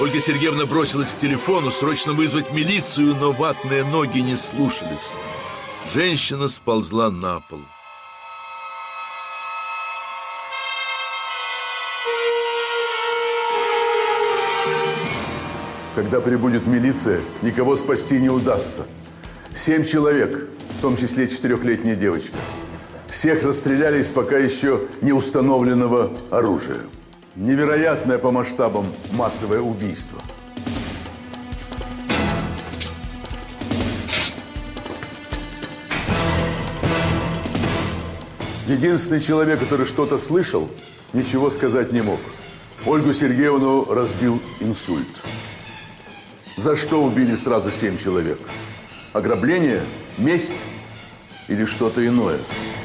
Ольга Сергеевна бросилась к телефону, срочно вызвать милицию, но ватные ноги не слушались. Женщина сползла на пол. Когда прибудет милиция, никого спасти не удастся. 7 человек, в том числе 4-летняя девочка. Всех расстреляли из пока еще не установленного оружия. Невероятное по масштабам массовое убийство. Единственный человек, который что-то слышал, ничего сказать не мог. Ольгу Сергеевну разбил инсульт. За что убили сразу 7 человек? Ограбление? Месть? Или что-то иное?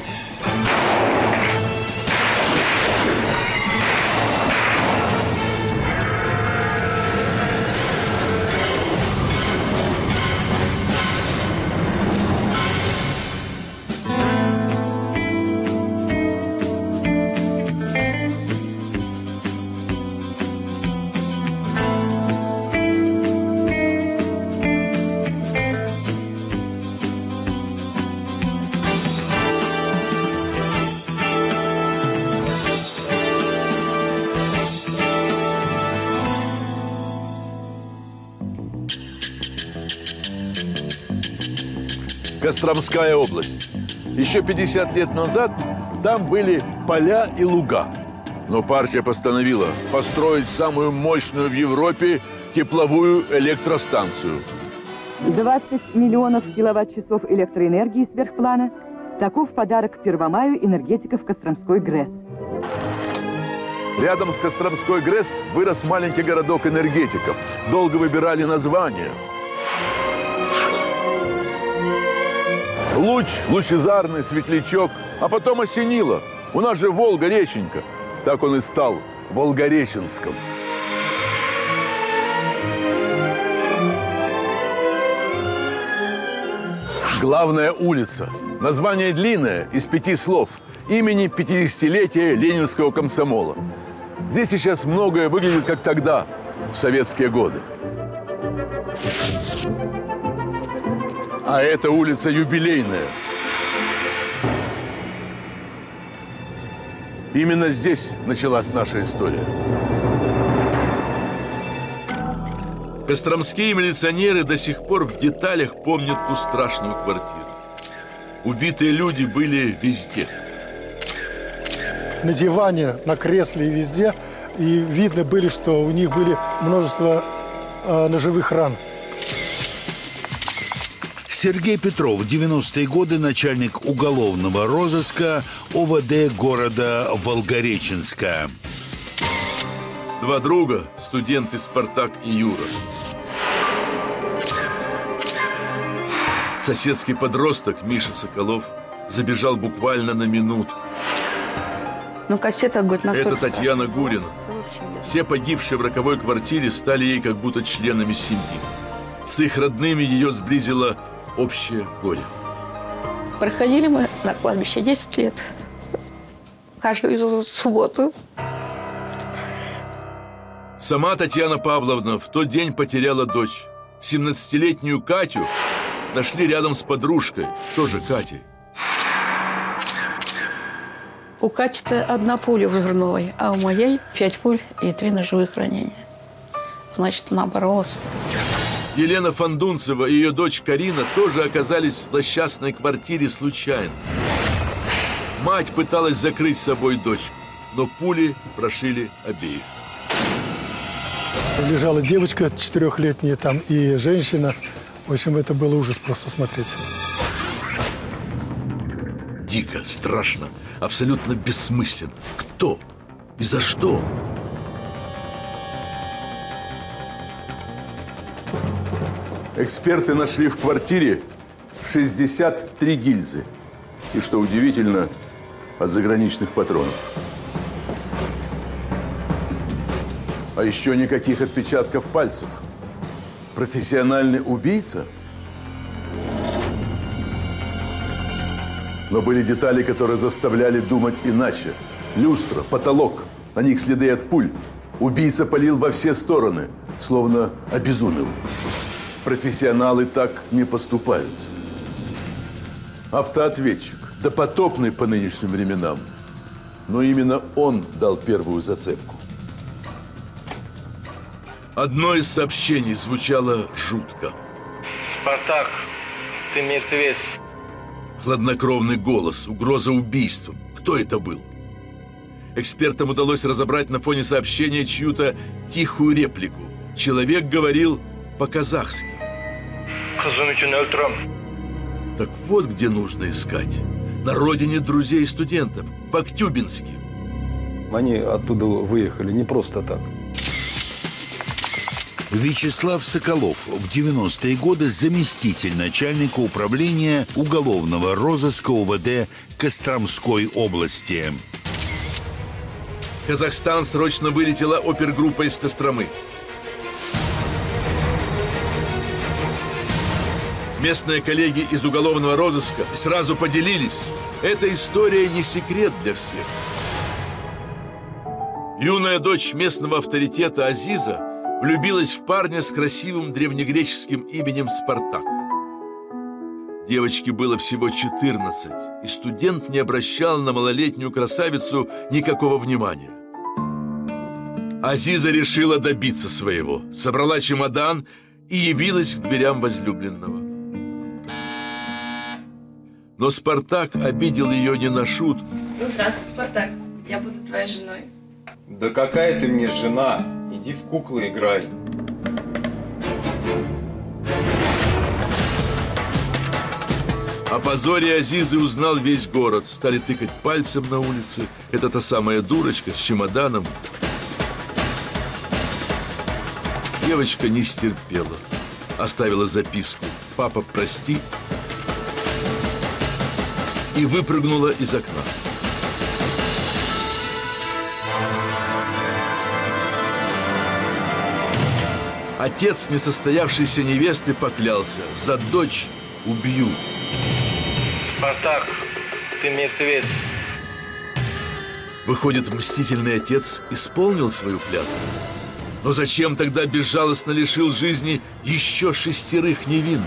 Костромская область. Еще 50 лет назад там были поля и луга. Но партия постановила построить самую мощную в Европе тепловую электростанцию. 20 миллионов киловатт-часов электроэнергии сверхплана. Таков подарок Первомаю энергетиков Костромской ГРЭС. Рядом с Костромской ГРЭС вырос маленький городок энергетиков. Долго выбирали название. Луч, лучезарный, светлячок, а потом осенило. У нас же Волга-реченька. Так он и стал Волгореченском. Главная улица. Название длинное, из 5 слов. Имени 50-летия Ленинского комсомола. Здесь сейчас многое выглядит как тогда, в советские годы. А эта улица юбилейная. Именно здесь началась наша история. Костромские милиционеры до сих пор в деталях помнят ту страшную квартиру. Убитые люди были везде. На диване, на кресле и везде. И видно были, что у них были множество ножевых ран. Сергей Петров, 90-е годы начальник уголовного розыска ОВД города Волгореченска. 2 друга, студенты Спартак и Юра. Соседский подросток Миша Соколов забежал буквально на минуту. Ну, кассета, говорит, Это Татьяна Гурина. Все погибшие в роковой квартире стали ей как будто членами семьи. С их родными ее сблизило общее горе. Проходили мы на кладбище 10 лет. Каждую субботу. Сама Татьяна Павловна в тот день потеряла дочь. 17-летнюю Катю нашли рядом с подружкой, тоже Катей. У Кати-то 1 пуля в жерновой, а у моей 5 пуль и 3 ножевых ранения. Значит, она боролась. Елена Фандунцева и ее дочь Карина тоже оказались в злосчастной квартире случайно. Мать пыталась закрыть собой дочь, но пули прошили обеих. Лежала девочка 4-летняя там и женщина. В общем, это был ужас просто смотреть. Дико, страшно, абсолютно бессмысленно. Кто и за что? Эксперты нашли в квартире 63 гильзы. И, что удивительно, от заграничных патронов. А еще никаких отпечатков пальцев. Профессиональный убийца? Но были детали, которые заставляли думать иначе. Люстра, потолок, на них следы от пуль. Убийца палил во все стороны, словно обезумел. Профессионалы так не поступают. Автоответчик, допотопный по нынешним временам, но именно он дал первую зацепку. Одно из сообщений звучало жутко. «Спартак, ты мертвец». Хладнокровный голос, угроза убийством. Кто это был? Экспертам удалось разобрать на фоне сообщения чью-то тихую реплику. Человек говорил по-казахски. «Кызым üçün өлтірем». Так вот где нужно искать. На родине друзей и студентов, в Актюбинске. Они оттуда выехали не просто так. Вячеслав Соколов, в 90-е годы заместитель начальника управления уголовного розыска УВД Костромской области. В Казахстан срочно вылетела опергруппа из Костромы. Местные коллеги из уголовного розыска сразу поделились. Эта история не секрет для всех. Юная дочь местного авторитета Азиза влюбилась в парня с красивым древнегреческим именем Спартак. Девочке было всего 14, и студент не обращал на малолетнюю красавицу никакого внимания. Азиза решила добиться своего, собрала чемодан и явилась к дверям возлюбленного. Но Спартак обидел ее не на шутку. Ну, здравствуй, Спартак. Я буду твоей женой. Да какая ты мне жена? Иди в куклы играй. О позоре Азизы узнал весь город. Стали тыкать пальцем на улице. Это та самая дурочка с чемоданом. Девочка не стерпела. Оставила записку: «Папа, прости», и выпрыгнула из окна. Отец несостоявшейся невесты поклялся: за дочь убью. «Спартак, ты мертвец». Выходит, мстительный отец исполнил свою клятву. Но зачем тогда безжалостно лишил жизни еще 6 невинных?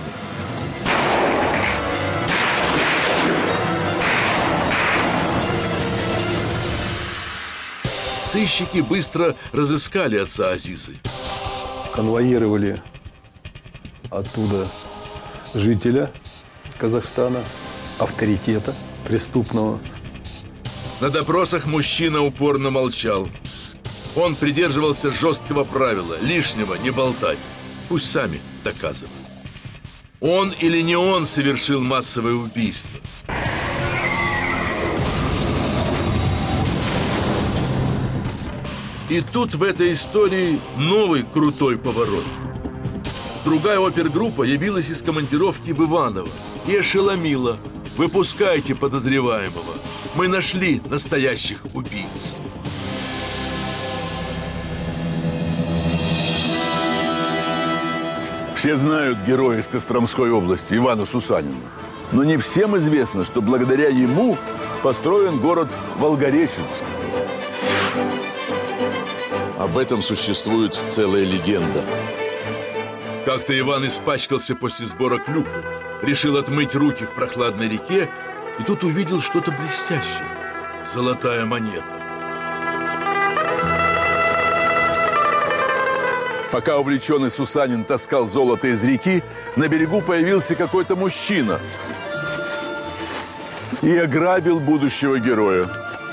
Сыщики быстро разыскали отца Азизы. Конвоировали оттуда жителя Казахстана, авторитета преступного. На допросах мужчина упорно молчал. Он придерживался жесткого правила: лишнего не болтать. Пусть сами доказывают. Он или не он совершил массовое убийство? И тут в этой истории новый крутой поворот. Другая опергруппа явилась из командировки в Иваново и ошеломила: выпускайте подозреваемого, мы нашли настоящих убийц. Все знают героя из Костромской области, Ивана Сусанина. Но не всем известно, что благодаря ему построен город Волгореченск. Об этом существует целая легенда. Как-то Иван испачкался после сбора клюквы, решил отмыть руки в прохладной реке, и тут увидел что-то блестящее. Золотая монета. Пока увлеченный Сусанин таскал золото из реки, на берегу появился какой-то мужчина и ограбил будущего героя.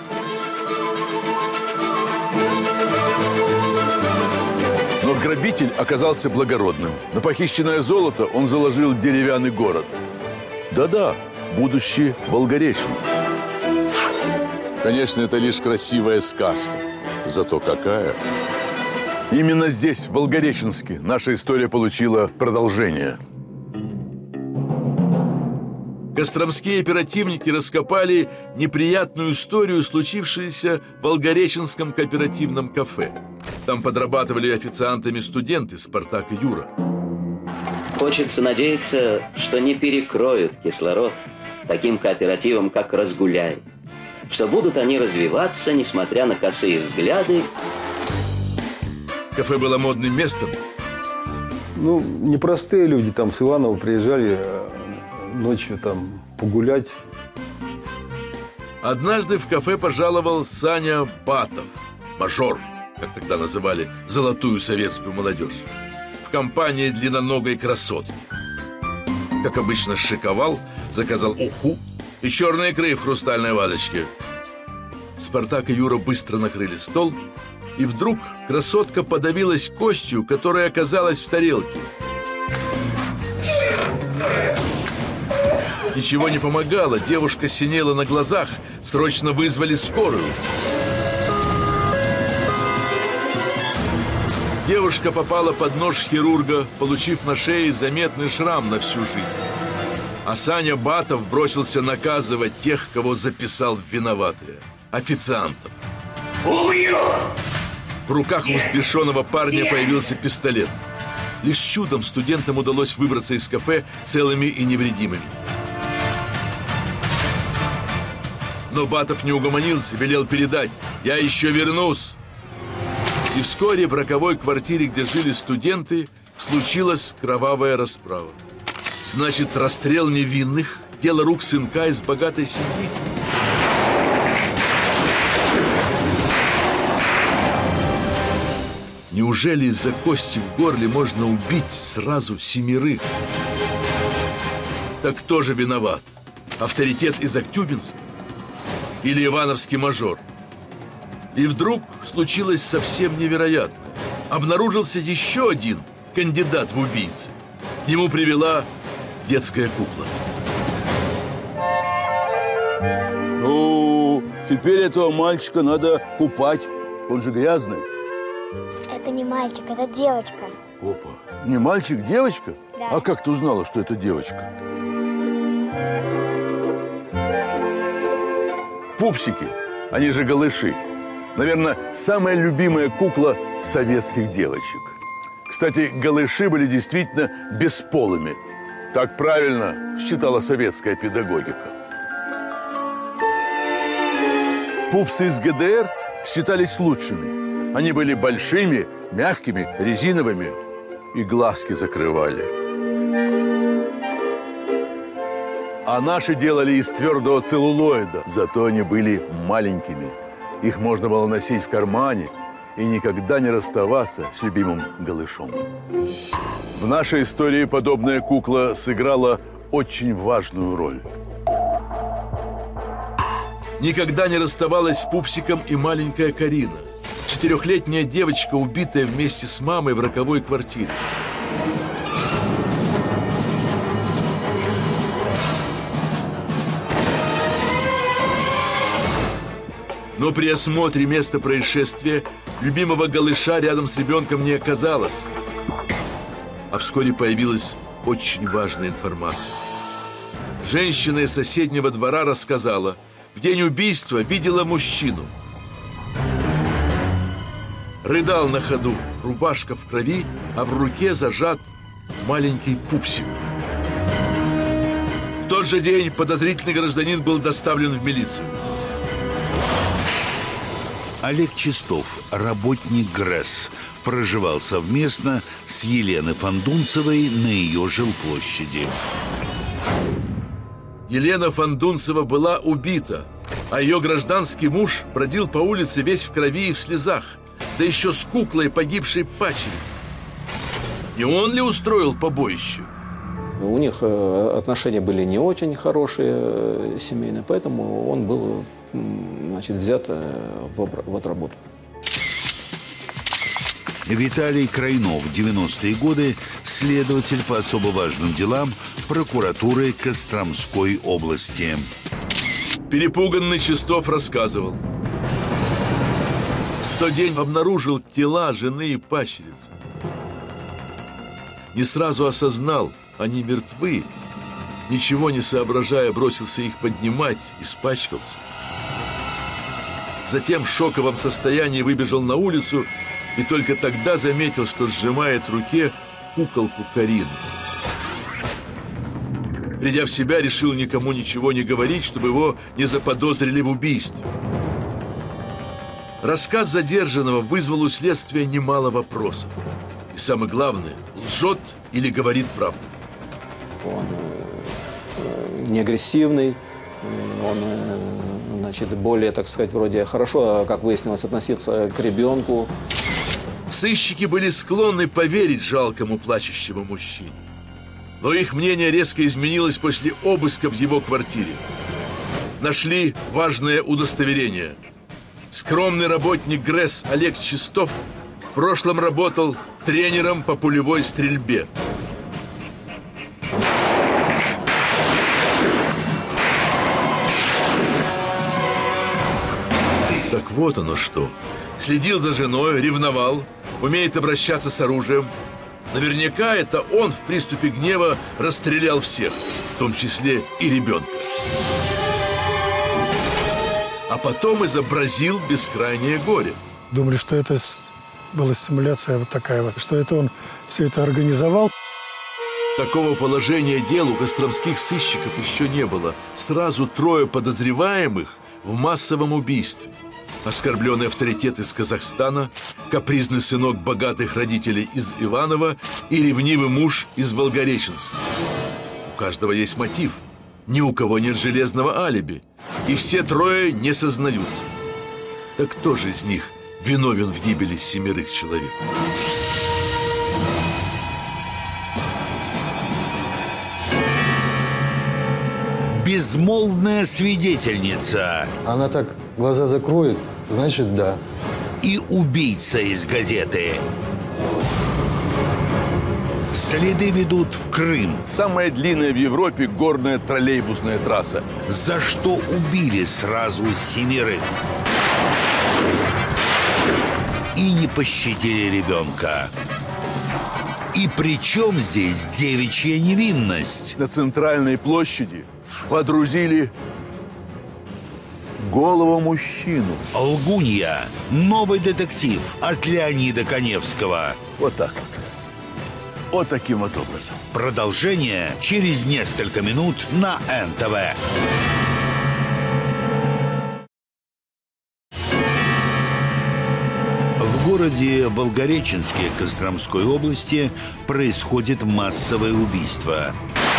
Но грабитель оказался благородным. На похищенное золото он заложил деревянный город. Да-да, будущий Волгореченск. Конечно, это лишь красивая сказка. Зато какая. Именно здесь, в Волгореченске, наша история получила продолжение. Костромские оперативники раскопали неприятную историю, случившуюся в Волгореченском кооперативном кафе. Там подрабатывали официантами студенты Спартак и Юра. Хочется надеяться, что не перекроют кислород таким кооперативом, как «Разгуляй», что будут они развиваться, несмотря на косые взгляды Кафе было модным местом. Ну, непростые люди там с Иванова приезжали ночью там погулять. Однажды в кафе пожаловал Саня Батов, мажор, как тогда называли золотую советскую молодежь, в компании длинноногой красотки. Как обычно, шиковал, заказал уху и черные икры в хрустальной вазочке. Спартак и Юра быстро накрыли стол, и вдруг красотка подавилась костью, которая оказалась в тарелке. Ничего не помогало, девушка синела на глазах, срочно вызвали скорую. Девушка попала под нож хирурга, получив на шее заметный шрам на всю жизнь. А Саня Батов бросился наказывать тех, кого записал в виноватые. Официантов. В руках у взбешенного парня появился пистолет. Лишь чудом студентам удалось выбраться из кафе целыми и невредимыми. Но Батов не угомонился, велел передать: «Я еще вернусь». И вскоре в роковой квартире, где жили студенты, случилась кровавая расправа. Значит, расстрел невинных – дело рук сынка из богатой семьи. Неужели из-за кости в горле можно убить сразу 7? Так кто же виноват? Авторитет из Актюбинска? Или ивановский мажор? И вдруг случилось совсем невероятное. Обнаружился еще один кандидат в убийцы. Ему привела детская кукла. Ну, теперь этого мальчика надо купать. Он же грязный. Это не мальчик, это девочка. Опа. Не мальчик, девочка? Да. А как ты узнала, что это девочка? Пупсики, они же голыши. Наверное, самая любимая кукла советских девочек. Кстати, голыши были действительно бесполыми. Так правильно считала советская педагогика. Пупсы из ГДР считались лучшими. Они были большими, мягкими, резиновыми и глазки закрывали. А наши делали из твердого целлулоида, зато они были маленькими. Их можно было носить в кармане и никогда не расставаться с любимым голышом. В нашей истории подобная кукла сыграла очень важную роль. Никогда не расставалась с Пупсиком и маленькая Карина, 4-летняя девочка, убитая вместе с мамой в роковой квартире. Но при осмотре места происшествия любимого голыша рядом с ребенком не оказалось. А вскоре появилась очень важная информация. Женщина из соседнего двора рассказала: в день убийства видела мужчину. Рыдал на ходу, рубашка в крови, а в руке зажат маленький пупсик. В тот же день подозрительный гражданин был доставлен в милицию. Олег Чистов, работник ГРЭС, проживал совместно с Еленой Фандунцевой на ее жилплощади. Елена Фандунцева была убита, а ее гражданский муж бродил по улице весь в крови и в слезах, да еще с куклой погибшей падчерицы. Не он ли устроил побоище? У них отношения были не очень хорошие семейные, поэтому он был, значит, взят в отработку. Виталий Крайнов, 90-е годы, следователь по особо важным делам прокуратуры Костромской области. Перепуганный Чистов рассказывал. В тот день обнаружил тела жены и падчерицы. Не сразу осознал, они мертвы. Ничего не соображая, бросился их поднимать, испачкался. Затем в шоковом состоянии выбежал на улицу и только тогда заметил, что сжимает в руке куколку Карину. Придя в себя, решил никому ничего не говорить, чтобы его не заподозрили в убийстве. Рассказ задержанного вызвал у следствия немало вопросов. И самое главное, лжет или говорит правду. Он не агрессивный, он, значит, более, так сказать, вроде хорошо, как выяснилось, относиться к ребенку. Сыщики были склонны поверить жалкому плачущему мужчине. Но их мнение резко изменилось после обыска в его квартире. Нашли важное удостоверение. Скромный работник ГРЭС Олег Чистов в прошлом работал тренером по пулевой стрельбе. Так вот оно что. Следил за женой, ревновал, умеет обращаться с оружием. Наверняка это он в приступе гнева расстрелял всех, в том числе и ребенка. А потом изобразил бескрайнее горе. Думали, что это была симуляция вот такая вот, что это он все это организовал. Такого положения дел у костромских сыщиков еще не было. Сразу 3 подозреваемых в массовом убийстве. Оскорбленный авторитет из Казахстана, капризный сынок богатых родителей из Иваново и ревнивый муж из Волгореченска. У каждого есть мотив. Ни у кого нет железного алиби. И все 3 не сознаются. Так кто же из них виновен в гибели 7 человек? Безмолвная свидетельница. Она так глаза закроет, значит, да. И убийца из газеты. Следы ведут в Крым. Самая длинная в Европе горная троллейбусная трасса. За что убили сразу 7. И не пощадили ребенка. И при чем здесь девичья невинность? На центральной площади водрузили голову мужчину. Лгунья. Новый детектив от Леонида Каневского. Вот так вот. Вот таким вот образом. Продолжение через несколько минут на НТВ. В городе Волгореченске Костромской области происходит массовое убийство.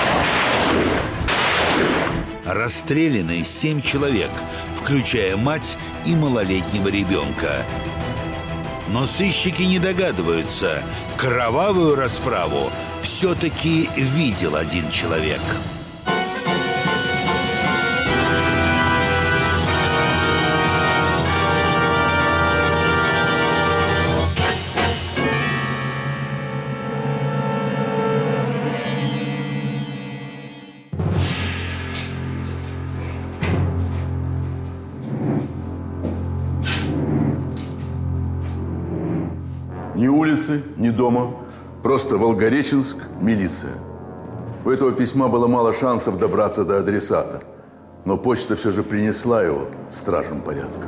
Расстреляны 7 человек, включая мать и малолетнего ребенка. Но сыщики не догадываются, кровавую расправу все-таки видел один человек. Ни улицы, ни дома. Просто Волгореченск, милиция. У этого письма было мало шансов добраться до адресата. Но почта все же принесла его стражам порядка.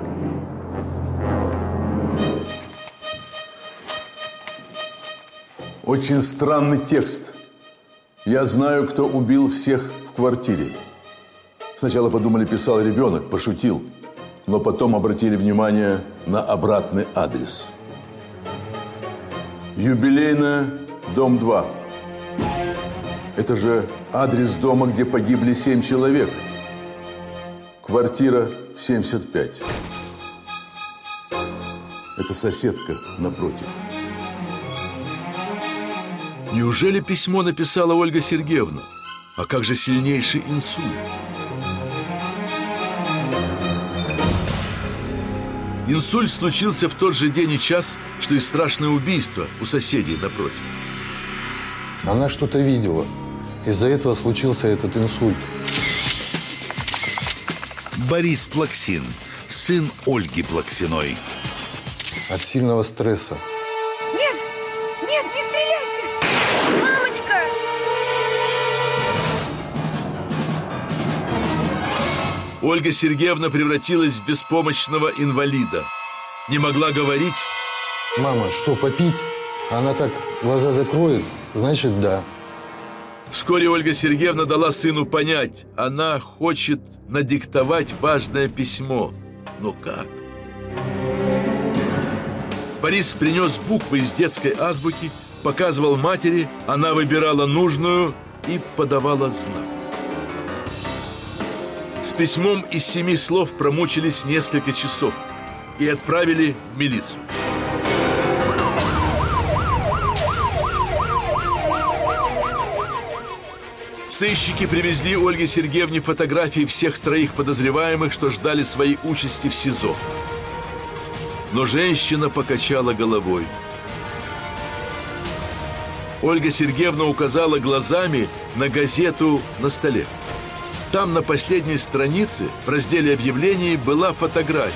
Очень странный текст. Я знаю, кто убил всех в квартире. Сначала подумали, писал ребенок, пошутил. Но потом обратили внимание на обратный адрес. Юбилейная, дом 2. Это же адрес дома, где погибли 7 человек. Квартира 75. Это соседка напротив. Неужели письмо написала Ольга Сергеевна? А как же сильнейший инсульт? Инсульт случился в тот же день и час, что и страшное убийство у соседей напротив. Она что-то видела. Из-за этого случился этот инсульт. Борис Плаксин, сын Ольги Плаксиной. От сильного стресса. Нет! Нет, не стреляйте! Мамочка! Ольга Сергеевна превратилась в беспомощного инвалида. Не могла говорить. Мама, что, попить? Она так глаза закроет, значит, да. Вскоре Ольга Сергеевна дала сыну понять, она хочет надиктовать важное письмо. Но как? Борис принес буквы из детской азбуки, показывал матери, она выбирала нужную и подавала знак. С письмом из 7 слов промучились несколько часов и отправили в милицию. Сыщики привезли Ольге Сергеевне фотографии всех 3 подозреваемых, что ждали своей участи в СИЗО. Но женщина покачала головой. Ольга Сергеевна указала глазами на газету на столе. Там на последней странице в разделе объявлений была фотография.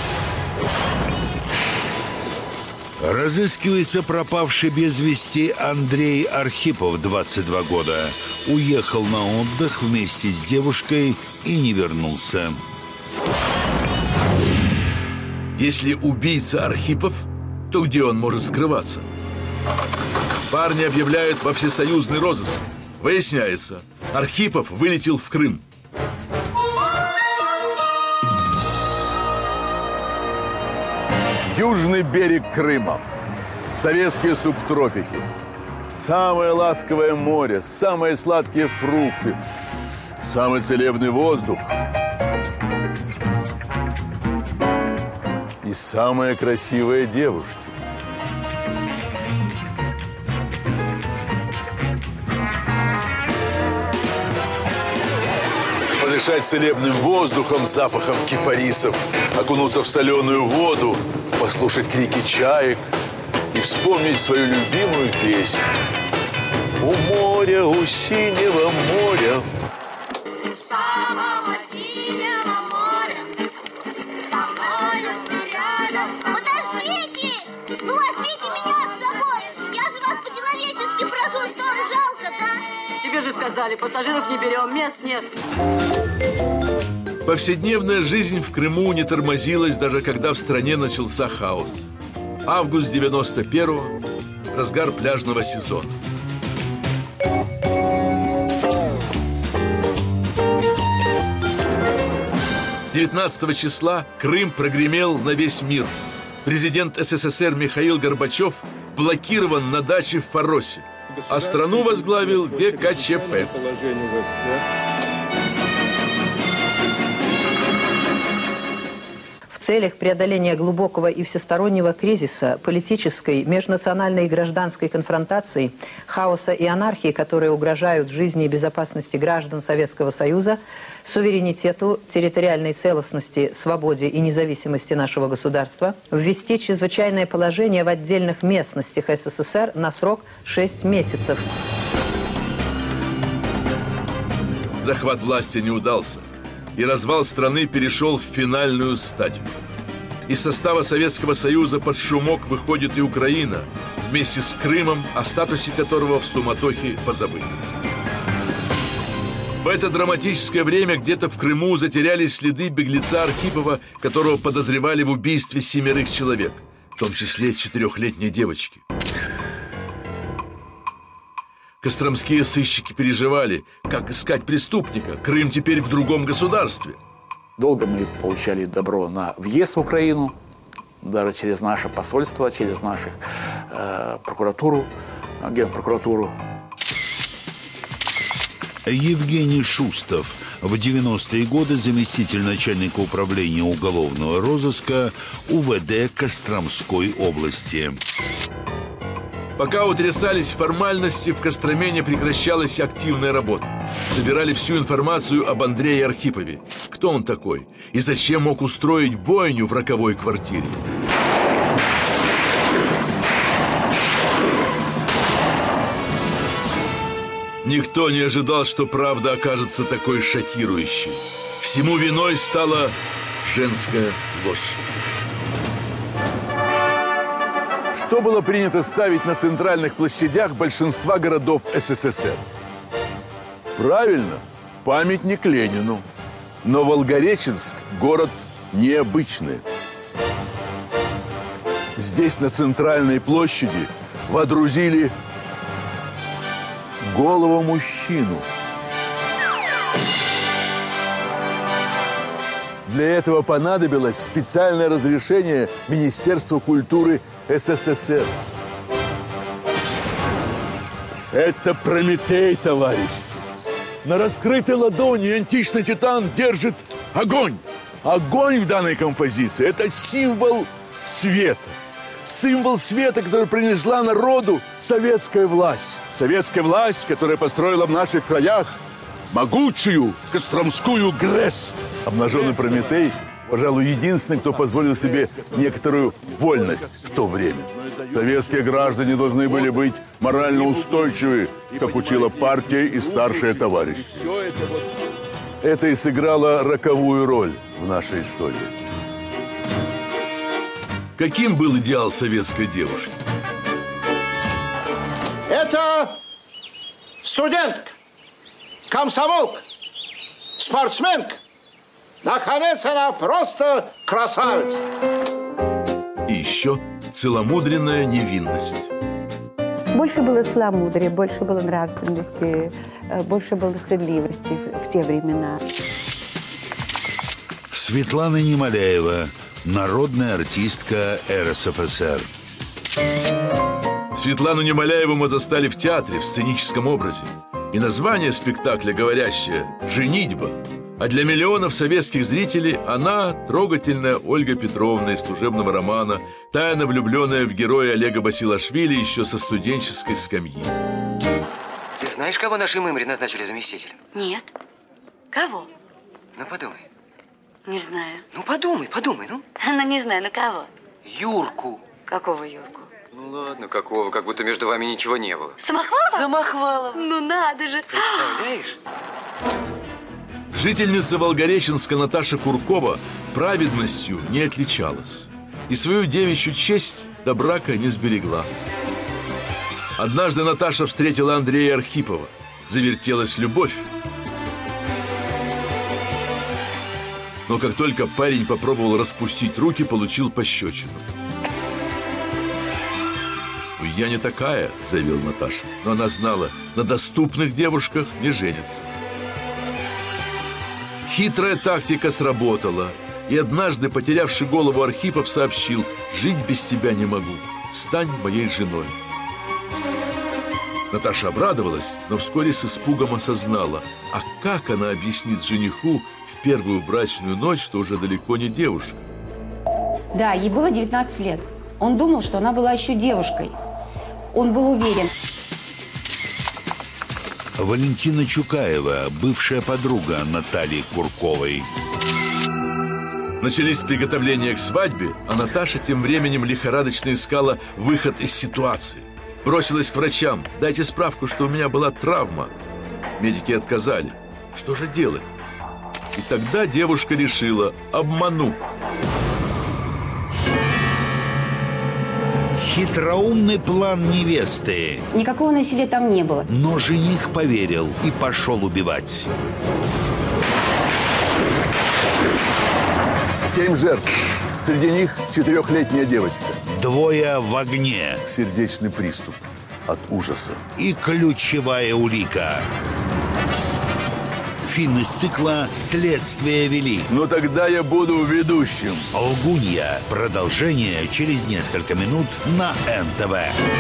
Разыскивается пропавший без вести Андрей Архипов, 22 года. Уехал на отдых вместе с девушкой и не вернулся. Если убийца Архипов, то где он может скрываться? Парни объявляют во всесоюзный розыск. Выясняется, Архипов вылетел в Крым. Южный берег Крыма, советские субтропики, самое ласковое море, самые сладкие фрукты, самый целебный воздух и самые красивые девушки. Подышать целебным воздухом, запахом кипарисов, окунуться в соленую воду, послушать крики чаек и вспомнить свою любимую песню. У моря, у синего моря. У самого синего моря со мною ты рядом. Подождите! Ну возьмите меня с собой! Я же вас по-человечески прошу, что вам жалко-то? Тебе же сказали, пассажиров не берем, мест нет. Повседневная жизнь в Крыму не тормозилась, даже когда в стране начался хаос. Август 91-го, разгар пляжного сезона. – 19 числа Крым прогремел на весь мир. Президент СССР Михаил Горбачев блокирован на даче в Фаросе, а страну возглавил ГКЧП. В целях преодоления глубокого и всестороннего кризиса, политической, межнациональной и гражданской конфронтации, хаоса и анархии, которые угрожают жизни и безопасности граждан Советского Союза, суверенитету, территориальной целостности, свободе и независимости нашего государства, ввести чрезвычайное положение в отдельных местностях СССР на срок 6 месяцев. Захват власти не удался, и развал страны перешел в финальную стадию. Из состава Советского Союза под шумок выходит и Украина, вместе с Крымом, о статусе которого в суматохе позабыли. В это драматическое время где-то в Крыму затерялись следы беглеца Архипова, которого подозревали в убийстве 7 человек, в том числе 4-летней девочки. Костромские сыщики переживали, как искать преступника. Крым теперь в другом государстве. Долго мы получали добро на въезд в Украину, даже через наше посольство, через нашу прокуратуру, генпрокуратуру. Евгений Шустов, в 90-е годы заместитель начальника управления уголовного розыска УВД Костромской области. Пока утрясались формальности, в Костроме не прекращалась активная работа. Собирали всю информацию об Андрее Архипове. Кто он такой? И зачем мог устроить бойню в роковой квартире? Никто не ожидал, что правда окажется такой шокирующей. Всему виной стала женская ложь. Что было принято ставить на центральных площадях большинства городов СССР? Правильно, памятник Ленину. Но Волгореченск – город необычный. Здесь, на центральной площади, водрузили голову мужчину. Для этого понадобилось специальное разрешение Министерства культуры СССР. Это Прометей, товарищ. На раскрытой ладони античный титан держит огонь. Огонь в данной композиции – это символ света. Символ света, который принесла народу советская власть. Советская власть, которая построила в наших краях могучую Костромскую ГРЭС. Обнаженный Прометей, пожалуй, единственный, кто позволил себе некоторую вольность в то время. Советские граждане должны были быть морально устойчивы, как учила партия и старшие товарищи. Это и сыграло роковую роль в нашей истории. Каким был идеал советской девушки? Это студентка, комсомолка, спортсменка. Наконец, она просто красавица. И еще целомудренная невинность. Больше было целомудрия, больше было нравственности, больше было стыдливости в те времена. Светлана Немоляева, народная артистка РСФСР. Светлану Немоляеву мы застали в театре в сценическом образе. И название спектакля говорящее «Женитьба». А для миллионов советских зрителей она трогательная Ольга Петровна из служебного романа, тайно влюбленная в героя Олега Басилашвили еще со студенческой скамьи. Ты знаешь, кого наши мымри назначили заместителем? Нет. Кого? Ну, подумай. Не знаю. Ну, подумай, ну. Ну, не знаю, ну кого? Юрку. Какого Юрку? Ну, ладно, какого? Как будто между вами ничего не было. Самохвалова? Самохвалова. Ну, надо же. Представляешь? Жительница Волгореченска Наташа Куркова праведностью не отличалась. И свою девичью честь до брака не сберегла. Однажды Наташа встретила Андрея Архипова. Завертелась любовь. Но как только парень попробовал распустить руки, получил пощечину. «Ну, я не такая», — заявила Наташа. Но она знала, на доступных девушках не женятся. Хитрая тактика сработала. И однажды, потерявший голову, Архипов сообщил: «Жить без тебя не могу. Стань моей женой». Наташа обрадовалась, но вскоре с испугом осознала, а как она объяснит жениху в первую брачную ночь, что уже далеко не девушка? Да, ей было 19 лет. Он думал, что она была еще девушкой. Он был уверен. Валентина Чукаева, бывшая подруга Натальи Курковой. Начались приготовления к свадьбе, а Наташа тем временем лихорадочно искала выход из ситуации. Бросилась к врачам: «Дайте справку, что у меня была травма». Медики отказали. Что же делать? И тогда девушка решила: обману. Хитроумный план невесты. Никакого насилия там не было. Но жених поверил и пошел убивать. 7 жертв. Среди них 4-летняя девочка. 2 в огне. Сердечный приступ от ужаса. И ключевая улика. Фильм из цикла «Следствие вели». Ну тогда я буду ведущим. «Лгунья». Продолжение через несколько минут на НТВ.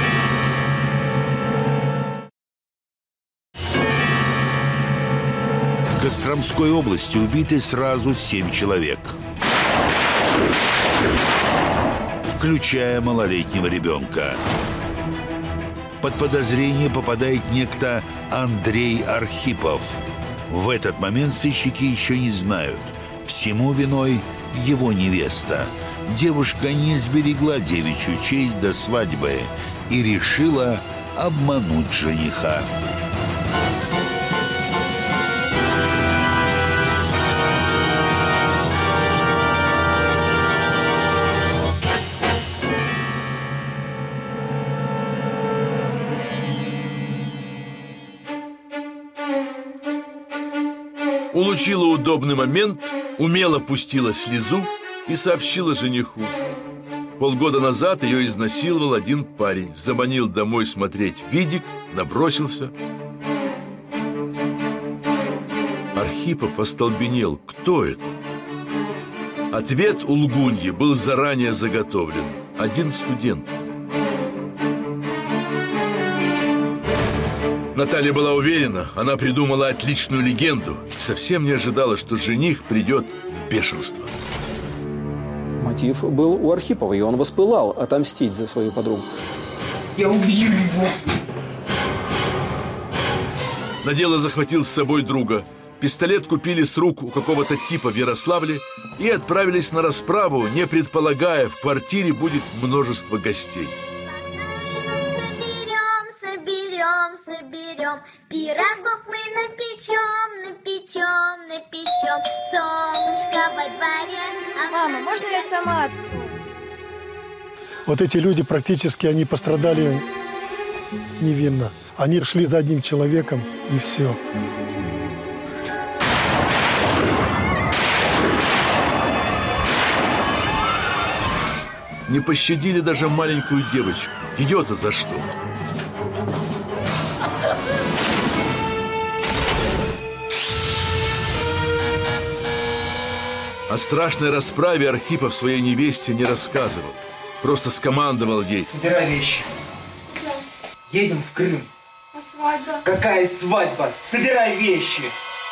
В Костромской области убиты сразу 7 человек, включая малолетнего ребенка. Под подозрение попадает некто Андрей Архипов. В этот момент сыщики еще не знают. Всему виной его невеста. Девушка не сберегла девичью честь до свадьбы и решила обмануть жениха. Улучила удобный момент, умело пустила слезу и сообщила жениху. Полгода назад ее изнасиловал один парень. Заманил домой смотреть видик, набросился. Архипов остолбенел. Кто это? Ответ у лгуньи был заранее заготовлен. Один студент. Наталья была уверена, она придумала отличную легенду. Совсем не ожидала, что жених придет в бешенство. Мотив был у Архипова, и он воспылал отомстить за свою подругу. Я убью его. На дело захватил с собой друга. Пистолет купили с рук у какого-то типа в Ярославле и отправились на расправу, не предполагая, в квартире будет множество гостей. Соберем, пирогов мы напечем, солнышко во дворе. Мама, можно я сама открою? Вот эти люди практически, они пострадали невинно. Они шли за одним человеком, и все. Не пощадили даже маленькую девочку. Ее-то за что? О страшной расправе Архипов своей невесте не рассказывал. Просто скомандовал ей: собирай вещи. Едем в Крым. А свадьба? Какая свадьба? Собирай вещи.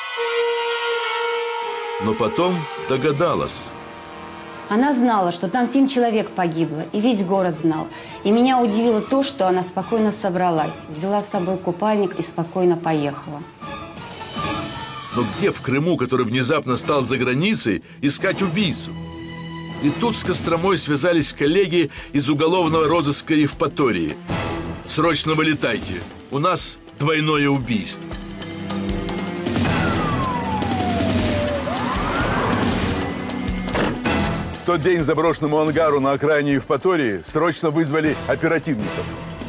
Но потом догадалась. Она знала, что там 7 человек погибло, и весь город знал. И меня удивило то, что она спокойно собралась, взяла с собой купальник и спокойно поехала. Но где в Крыму, который внезапно стал за границей, искать убийцу? И тут с Костромой связались коллеги из уголовного розыска Евпатории. Срочно вылетайте, у нас двойное убийство. В тот день к заброшенному ангару на окраине Евпатории срочно вызвали оперативников.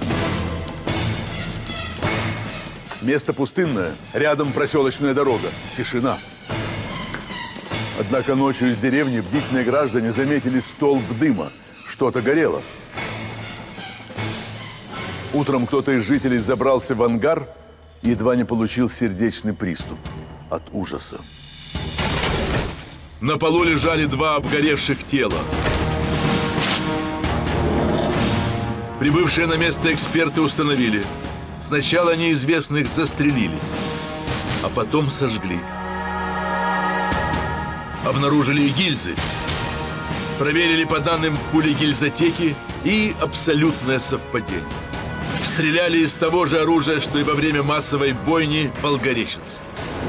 Место пустынное, рядом проселочная дорога, тишина. Однако ночью из деревни бдительные граждане заметили столб дыма, что-то горело. Утром кто-то из жителей забрался в ангар и едва не получил сердечный приступ от ужаса. На полу лежали 2 обгоревших тела. Прибывшие на место эксперты установили: сначала неизвестных застрелили, а потом сожгли. Обнаружили и гильзы. Проверили по данным пули-гильзотеки, и абсолютное совпадение. Стреляли из того же оружия, что и во время массовой бойни в Волгореченске.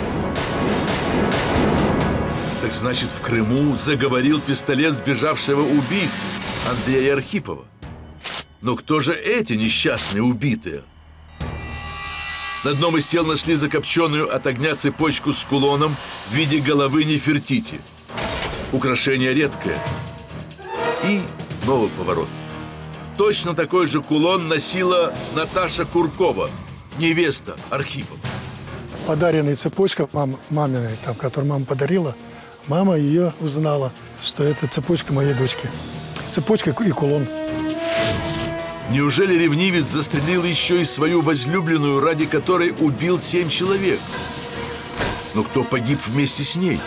Так значит, в Крыму заговорил пистолет сбежавшего убийцы Андрея Архипова. Но кто же эти несчастные убитые? На одном из тел нашли закопченную от огня цепочку с кулоном в виде головы Нефертити. Украшение редкое. И новый поворот. Точно такой же кулон носила Наташа Куркова, невеста Архипова. Подаренная цепочка маминой, которую мама подарила, мама ее узнала, что это цепочка моей дочки. Цепочка и кулон. Неужели ревнивец застрелил еще и свою возлюбленную, ради которой убил 7 человек? Но кто погиб вместе с ней?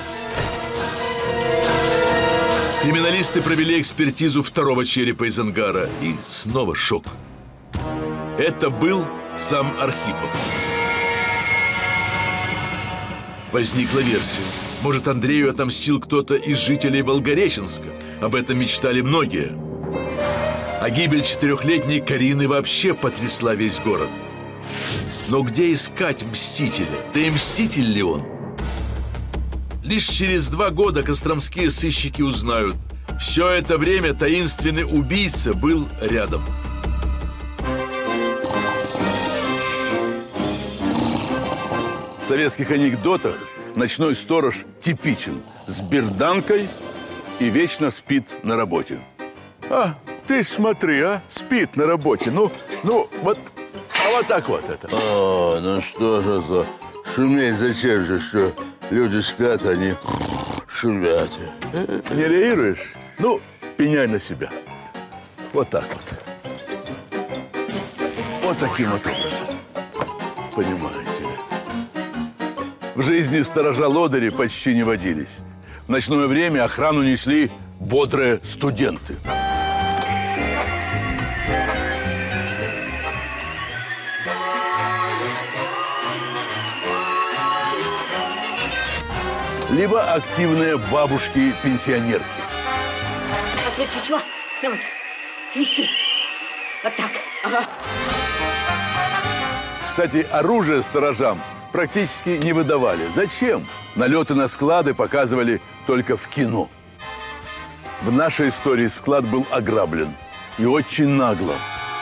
Криминалисты провели экспертизу 2-го черепа из ангара, и снова шок. Это был сам Архипов. Возникла версия. Может, Андрею отомстил кто-то из жителей Волгореченска? Об этом мечтали многие. А гибель 4-летней Карины вообще потрясла весь город. Но где искать мстителя? Да и мститель ли он? Лишь через 2 года костромские сыщики узнают: все это время таинственный убийца был рядом. В советских анекдотах ночной сторож типичен, с берданкой и вечно спит на работе. А, ты смотри, спит на работе. Ну, вот, вот так вот это. О, ну что же это? Шуметь зачем же, что люди спят, они шумят. Не реагируешь? Ну, пеняй на себя. Вот так вот. Вот таким вот образом. Понимаете? В жизни сторожа-лодыри почти не водились. В ночное время охрану несли бодрые студенты. Либо активные бабушки-пенсионерки. Ответ чуть-чуть. Давай, свисти. Вот так. Ага. Кстати, оружие сторожам практически не выдавали. Зачем? Налеты на склады показывали только в кино. В нашей истории склад был ограблен. И очень нагло.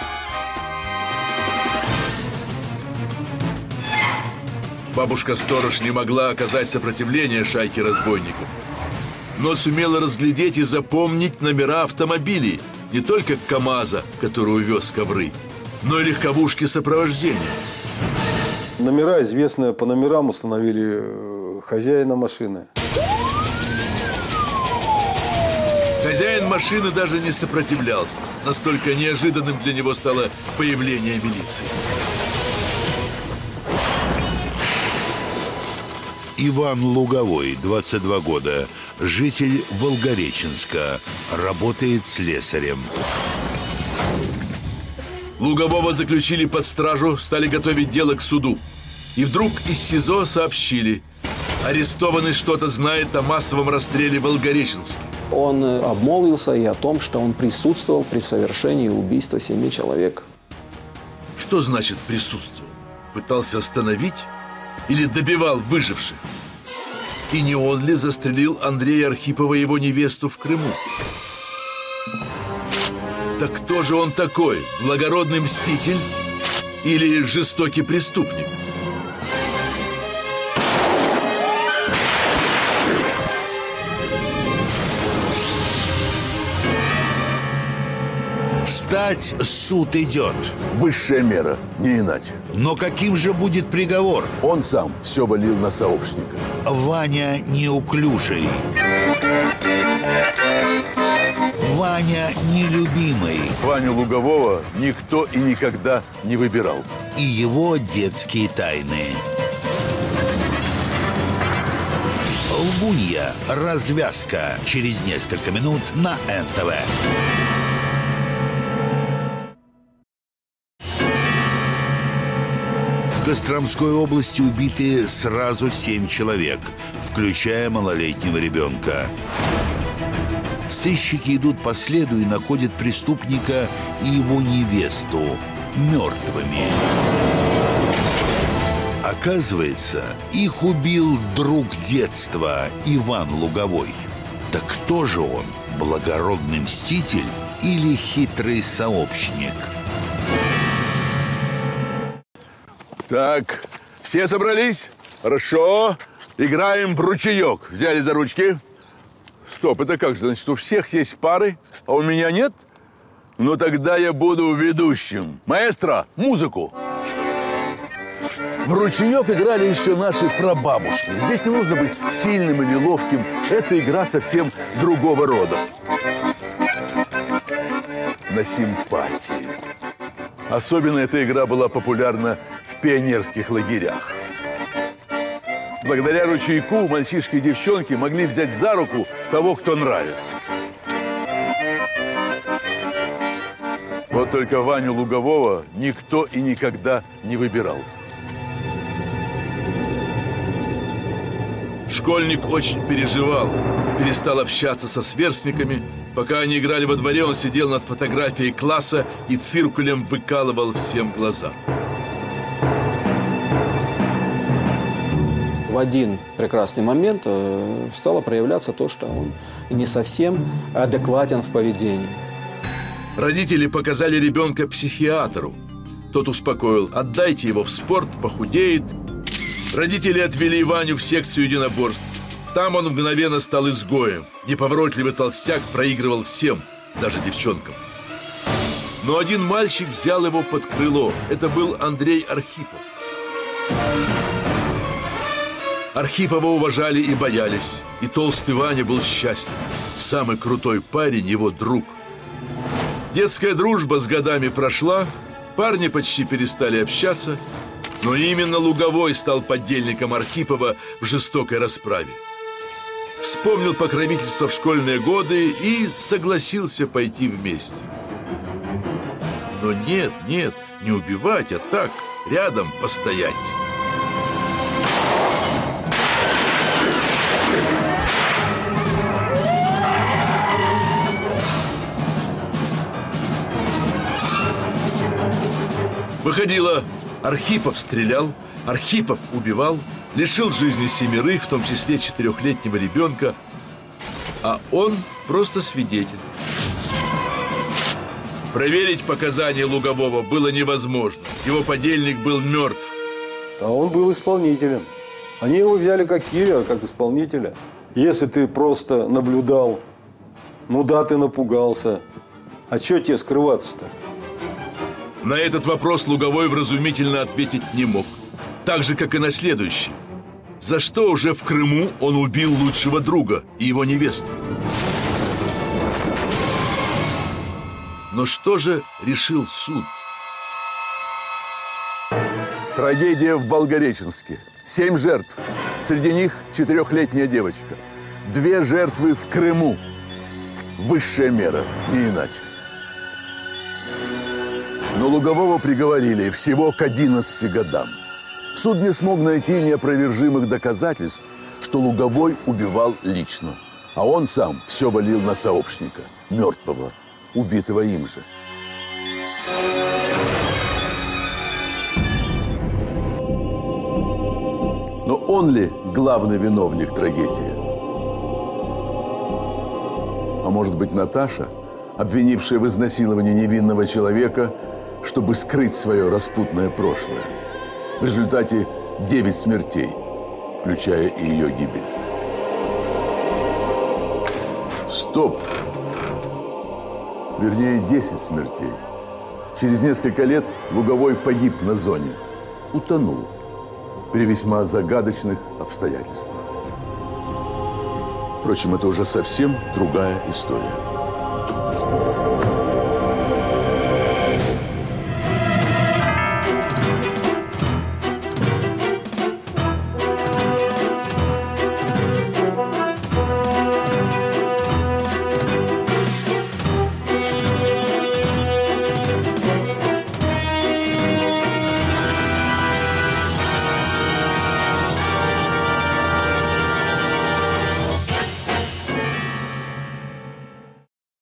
Бабушка-сторож не могла оказать сопротивление шайке разбойников, но сумела разглядеть и запомнить номера автомобилей, не только КамАЗа, который увез ковры, но и легковушки сопровождения. Номера, известные по номерам, установили хозяина машины. Хозяин машины даже не сопротивлялся. Настолько неожиданным для него стало появление милиции. Иван Луговой, 22 года, житель Волгореченска, работает слесарем. Лугового заключили под стражу, стали готовить дело к суду. И вдруг из СИЗО сообщили: арестованный что-то знает о массовом расстреле в Волгореченске. Он обмолвился и о том, что он присутствовал при совершении убийства 7 человек. Что значит присутствовал? Пытался остановить? Или добивал выживших? И не он ли застрелил Андрея Архипова и его невесту в Крыму? Так кто же он такой? Благородный мститель или жестокий преступник? Встать, суд идет. Высшая мера, не иначе. Но каким же будет приговор? Он сам все валил на сообщника. Ваня неуклюжий. Ваня нелюбимый. Ваню Лугового никто и никогда не выбирал. И его детские тайны. Лгунья. Развязка. Через несколько минут на НТВ. В Костромской области убиты сразу 7 человек, включая малолетнего ребенка. Сыщики идут по следу и находят преступника и его невесту мертвыми. Оказывается, их убил друг детства Иван Луговой. Так кто же он? Благородный мститель или хитрый сообщник? Так, все собрались? Хорошо. Играем в ручеек. Взяли за ручки. Стоп, это как же? Значит, у всех есть пары, а у меня нет? Ну, тогда я буду ведущим. Маэстро, музыку. В ручеек играли еще наши прабабушки. Здесь не нужно быть сильным или ловким. Это игра совсем другого рода. На симпатии. Особенно эта игра была популярна в пионерских лагерях. Благодаря ручейку мальчишки и девчонки могли взять за руку того, кто нравится. Вот только Ваню Лугового никто и никогда не выбирал. Школьник очень переживал, перестал общаться со сверстниками. Пока они играли во дворе, он сидел над фотографией класса и циркулем выкалывал всем глаза. В один прекрасный момент стало проявляться то, что он не совсем адекватен в поведении. Родители показали ребенка психиатру. Тот успокоил: отдайте его в спорт, похудеет. Родители отвели Ваню в секцию единоборств. Там он мгновенно стал изгоем. Неповоротливый толстяк проигрывал всем, даже девчонкам. Но один мальчик взял его под крыло. Это был Андрей Архипов. Архипова уважали и боялись. И толстый Ваня был счастлив. Самый крутой парень, его друг. Детская дружба с годами прошла. Парни почти перестали общаться. Но именно Луговой стал подельником Архипова в жестокой расправе. вспомнил покровительство в школьные годы и согласился пойти вместе. Но нет, не убивать, а так, рядом постоять. Выходило, Архипов стрелял, Архипов убивал, лишил жизни 7, в том числе 4-летнего ребенка, а он просто свидетель. Проверить показания Лугового было невозможно. Его подельник был мертв. А он был исполнителем. Они его взяли как киллера, как исполнителя. Если ты просто наблюдал, ну да, ты напугался. А что тебе скрываться-то? На этот вопрос Луговой вразумительно ответить не мог. Так же, как и на следующий. За что уже в Крыму он убил лучшего друга и его невесту? Но что же решил суд? Трагедия в Волгореченске. 7 жертв. Среди них 4-летняя девочка. 2 жертвы в Крыму. Высшая мера, не иначе. Но Лугового приговорили всего к 11 годам. Суд не смог найти неопровержимых доказательств, что Луговой убивал лично. А он сам все валил на сообщника, мертвого, убитого им же. Но он ли главный виновник трагедии? А может быть, Наташа, обвинившая в изнасиловании невинного человека, чтобы скрыть свое распутное прошлое? В результате 9 смертей, включая и ее гибель. Стоп! Вернее, 10 смертей. Через несколько лет Луговой погиб на зоне. Утонул. При весьма загадочных обстоятельствах. Впрочем, это уже совсем другая история.